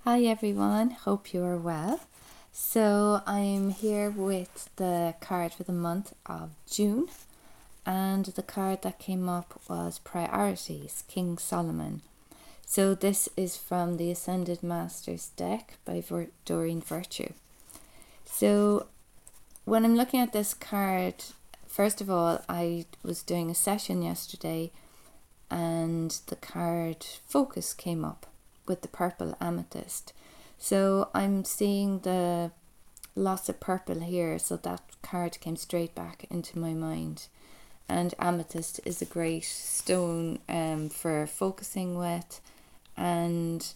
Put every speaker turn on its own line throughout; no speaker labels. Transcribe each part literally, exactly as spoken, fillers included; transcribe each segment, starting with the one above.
Hi everyone, hope you are well. So I'm here with the card for the month of June, and the card that came up was Priorities, King Solomon. So this is from the Ascended Masters deck by Vir- Doreen Virtue. So when I'm looking at this card, first of all, I was doing a session yesterday and the card Focus came up with the purple amethyst. So I'm seeing the lots of purple here, so that card came straight back into my mind. And amethyst is a great stone um, for focusing with, and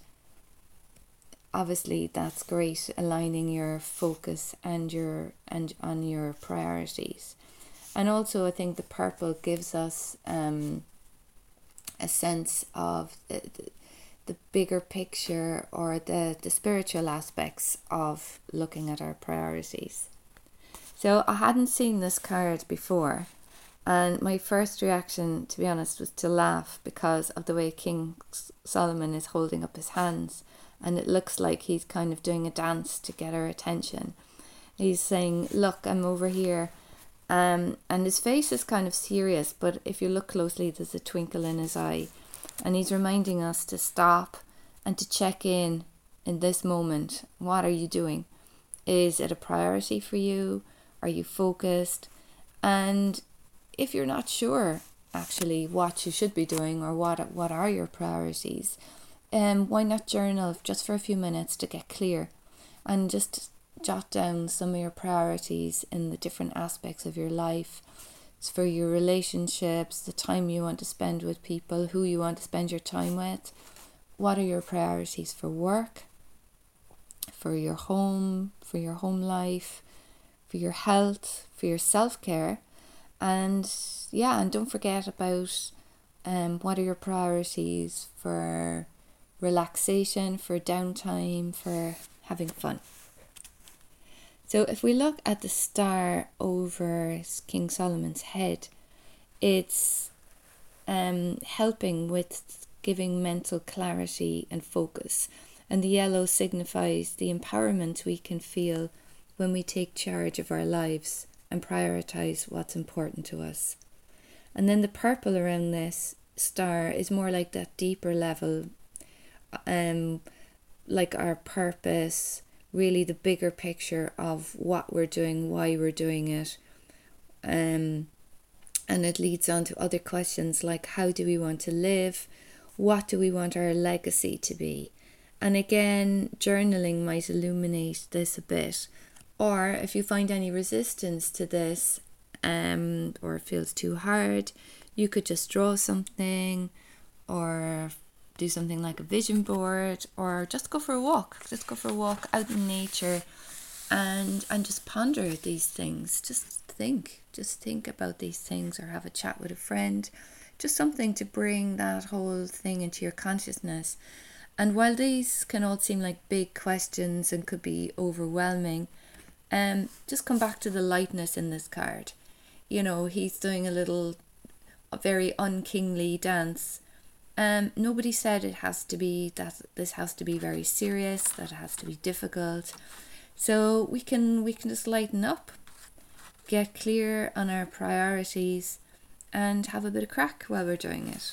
obviously that's great aligning your focus and your and on your priorities. And also I think the purple gives us um, a sense of the, the the bigger picture or the, the spiritual aspects of looking at our priorities. So I hadn't seen this card before, and my first reaction, to be honest, was to laugh because of the way King Solomon is holding up his hands, and it looks like he's kind of doing a dance to get our attention. He's saying, look, I'm over here. Um, and his face is kind of serious, but if you look closely, there's a twinkle in his eye. And he's reminding us to stop and to check in in this moment. What are you doing? Is it a priority for you? Are you focused? And if you're not sure actually what you should be doing or what what are your priorities, um, why not journal just for a few minutes to get clear and just jot down some of your priorities in the different aspects of your life. It's for your relationships, the time you want to spend with people, who you want to spend your time with. What are your priorities for work, for your home, for your home life, for your health, for your self-care? And yeah, and don't forget about um, what are your priorities for relaxation, for downtime, for having fun. So if we look at the star over King Solomon's head, it's um, helping with giving mental clarity and focus. And the yellow signifies the empowerment we can feel when we take charge of our lives and prioritize what's important to us. And then the purple around this star is more like that deeper level, um, like our purpose, really the bigger picture of what we're doing, why we're doing it. Um, and it leads on to other questions like how do we want to live? What do we want our legacy to be? And again, journaling might illuminate this a bit. Or if you find any resistance to this um, or it feels too hard, you could just draw something or do something like a vision board, or just go for a walk. Just go for a walk out in nature and and just ponder these things. Just think. Just think about these things or have a chat with a friend. Just something to bring that whole thing into your consciousness. And while these can all seem like big questions and could be overwhelming, um, just come back to the lightness in this card. You know, he's doing a little, a very unkingly dance. Um, nobody said it has to be that this has to be very serious, that it has to be difficult. So we can we can just lighten up, get clear on our priorities, and have a bit of crack while we're doing it.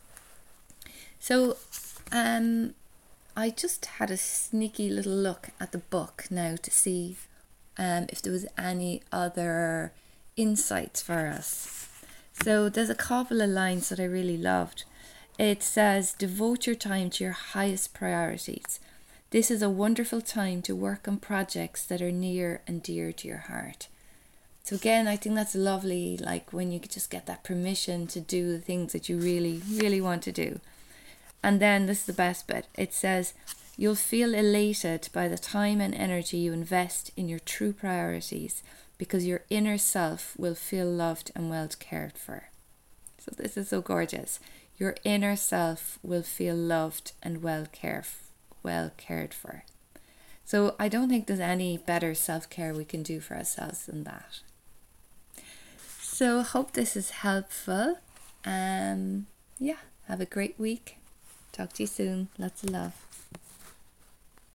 So, um, I just had a sneaky little look at the book now to see um if there was any other insights for us. So there's a couple of lines that I really loved. It says, devote your time to your highest priorities. This is a wonderful time to work on projects that are near and dear to your heart. So again, I think that's lovely, like when you just get that permission to do the things that you really, really want to do. And then this is the best bit. It says, you'll feel elated by the time and energy you invest in your true priorities because your inner self will feel loved and well cared for. So this is so gorgeous. Your inner self will feel loved and well cared, well cared for. So I don't think there's any better self-care we can do for ourselves than that. So I hope this is helpful. Um, yeah, have a great week. Talk to you soon. Lots of love.